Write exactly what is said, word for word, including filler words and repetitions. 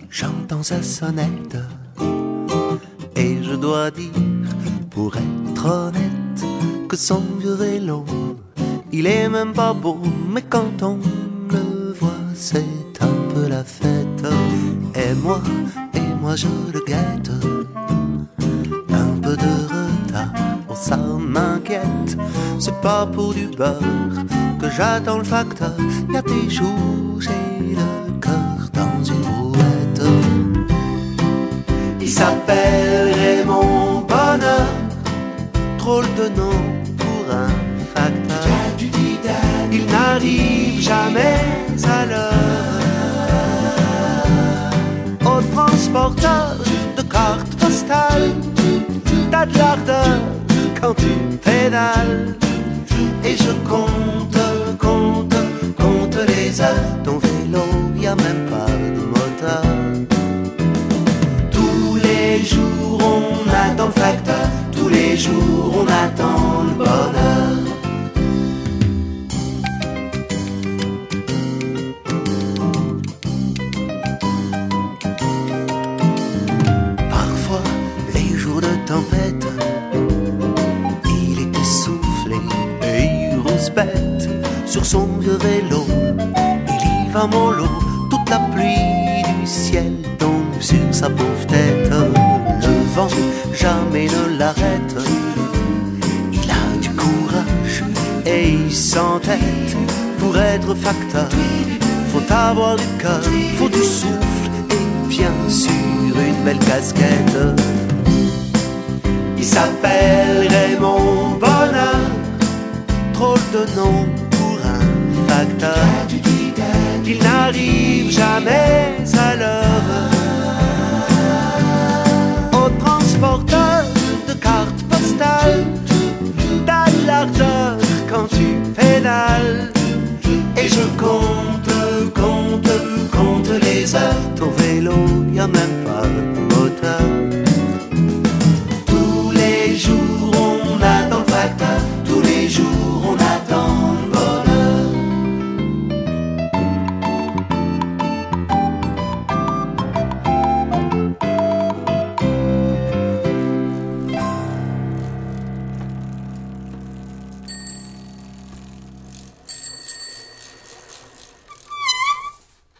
J'entends sa sonnette et je dois dire, pour être honnête, que son vieux vélo, il est même pas beau, mais quand on le voit, c'est un peu la fête. Et moi, et moi je le guette, un peu de retard, oh ça m'inquiète. C'est pas pour du beurre que j'attends le facteur. Y'a des jours, j'ai le cœur dans une brouette. Il s'appelle Raymond Bonheur, drôle de nom pour un facteur. Il n'arrive jamais à l'heure. Au transporteur de cartes postales, t'as de l'ardeur quand tu pédales. Et je compte, compte, compte les heures. Ton vélo, y a même pas de moteur. Tous les jours on attend le facteur, tous les jours on attend le bonheur. Parfois, les jours de tempête, il est essoufflé et il rouspète sur son vieux vélo. Il y va mollo, toute la pluie du ciel tombe sur sa pauvre tête. Le vent jamais ne l'arrête. Il a du courage et il s'entête. Pour être facteur, faut avoir du cœur, faut du souffle et bien sûr une belle casquette. Il s'appelle Raymond Bonheur, drôle de nom pour un facteur. Il n'arrive jamais à l'heure. Au transporteur de cartes postales, t'as de l'ardeur quand tu pédales. Et je compte, compte, compte les heures. Ton vélo, y a même pas